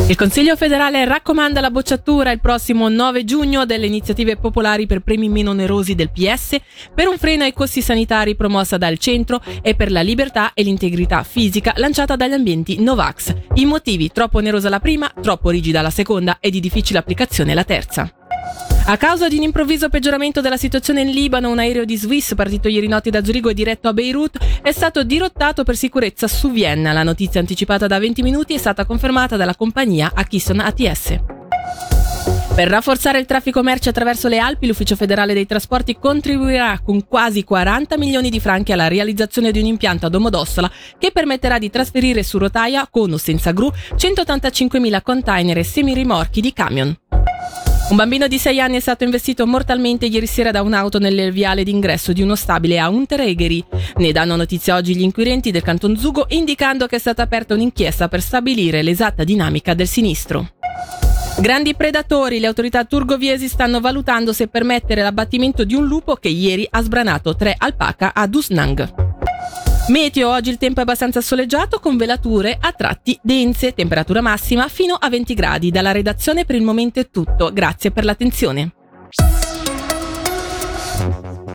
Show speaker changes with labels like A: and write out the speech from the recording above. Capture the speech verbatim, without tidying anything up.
A: Il Consiglio federale raccomanda la bocciatura il prossimo nove giugno delle iniziative popolari per premi meno onerosi del P S, per un freno ai costi sanitari promossa dal centro e per la libertà e l'integrità fisica lanciata dagli ambienti Novax. I motivi: troppo onerosa la prima, troppo rigida la seconda e di difficile applicazione la terza. A causa di un improvviso peggioramento della situazione in Libano, un aereo di Swiss partito ieri notte da Zurigo e diretto a Beirut è stato dirottato per sicurezza su Vienna. La notizia, anticipata da venti minuti, è stata confermata dalla compagnia Keystone A T S. Per rafforzare il traffico merci attraverso le Alpi, l'Ufficio federale dei trasporti contribuirà con quasi quaranta milioni di franchi alla realizzazione di un impianto a Domodossola che permetterà di trasferire su rotaia, con o senza gru, centottantacinquemila container e semirimorchi di camion. Un bambino di sei anni è stato investito mortalmente ieri sera da un'auto nel viale d'ingresso di uno stabile a Unteregeri. Ne danno notizia oggi gli inquirenti del Canton Zugo, indicando che è stata aperta un'inchiesta per stabilire l'esatta dinamica del sinistro. Grandi predatori, le autorità turgoviesi stanno valutando se permettere l'abbattimento di un lupo che ieri ha sbranato tre alpaca a Dusnang. Meteo: oggi il tempo è abbastanza soleggiato con velature a tratti dense, temperatura massima fino a venti gradi. Dalla redazione per il momento è tutto, grazie per l'attenzione.